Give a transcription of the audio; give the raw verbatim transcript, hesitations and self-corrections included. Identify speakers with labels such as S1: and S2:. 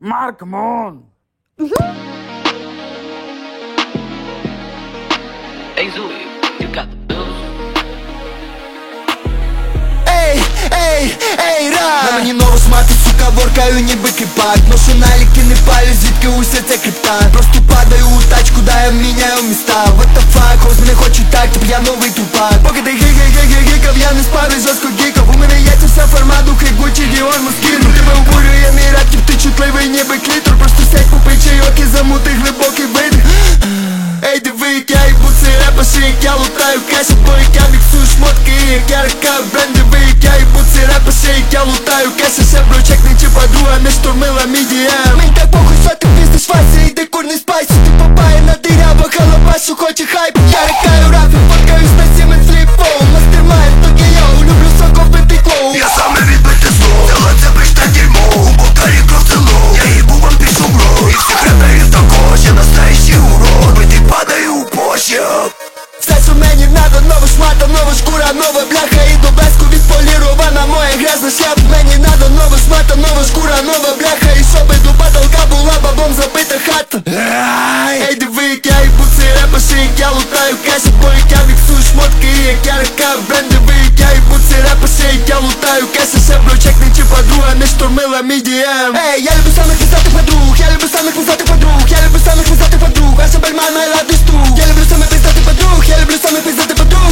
S1: Mark Moon.
S2: Hey Zoe, you got the bills.
S3: Ей, ей, ей, ра! На мені нову смати, сука, воркаю ніби кріпак. Ношу наліки, не палю, звідки уся ця крипта. Просто падаю у тачку, да я міняю міста. What the fuck, хоз мене хочуть так, тип я новий тупак. Поки ти гиг-гиг-гиг-гигав, я не спав і жорстко гікав. У мене є ця вся форма, духи, Гуччі, Діор, Москін. Тебе обурює мій рap, тип ти чутливий, ніби клітор. Просто сядь, попий чайок і замути глибокий видих. Ей, диви, як я їбу цей репаші, як я лутаю кеші, бо як я міксую шмотки, як я ракаю бренд. Диви, як я їбу цей репаші, як я лутаю кеші, ще брочек не чи подруга не штурмила мій ді ем. Мені так похуй, що ти піздиш фасі, іди курний спайсі. Ти попає на дирява, халабашу, хоче хайп. Я ракаю рафі, фоткаюсь на сімен фліп-фоун. Мастермайн, токи я люблю соко пити клоу.
S4: Я саме відбити зло, але це бричне дерьмо. У бокалі кров село, я їбу вам пишу бро. І всі предають також, я настоящий урод. Бити падаю у пощад.
S3: Все, що мені надо, нова шмата, нова шкура, нова бляха. І до блеску відполірована моя грязна шляпа. Мені надо нова шмата, нова шкура, нова бляха. І щоби до потолка була бабом забита хата. Ей, диви, як я їбу цей репаші, як я лутаю кеші, бо як я міксую шмотки, як я ракаю бренд. Диви, як я їбу цей репаші, як я лутаю кеші, ще брочек не чи подруга не штурмила мій ді ем. Ей, я люблю самих пиздатих подруг, я люблю самих пиздатих подруг, я люблю самих пиздатих подруг. А Шабельман, I love this too. Я люблю самих пиздатих подруг, я люблю самих пиздатих подруг.